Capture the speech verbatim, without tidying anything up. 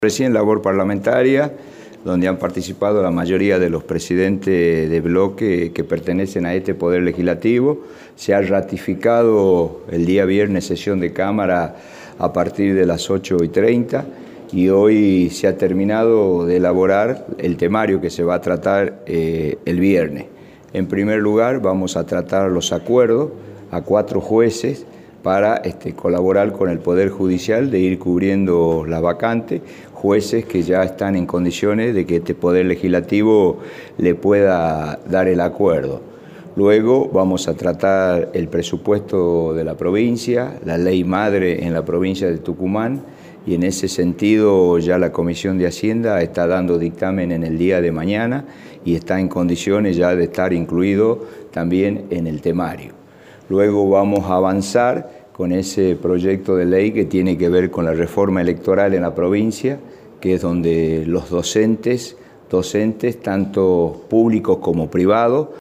Recién labor parlamentaria, donde han participado la mayoría de los presidentes de bloque que pertenecen a este Poder Legislativo. Se ha ratificado el día viernes sesión de Cámara a partir de las ocho y treinta y hoy se ha terminado de elaborar el temario que se va a tratar eh, el viernes. En primer lugar, vamos a tratar los acuerdos a cuatro jueces para este, colaborar con el Poder Judicial de ir cubriendo la vacante, jueces que ya están en condiciones de que este Poder Legislativo le pueda dar el acuerdo. Luego vamos a tratar el presupuesto de la provincia, la ley madre en la provincia de Tucumán, y en ese sentido ya la Comisión de Hacienda está dando dictamen en el día de mañana y está en condiciones ya de estar incluido también en el temario. Luego vamos a avanzar con ese proyecto de ley que tiene que ver con la reforma electoral en la provincia, que es donde los docentes, docentes tanto públicos como privados,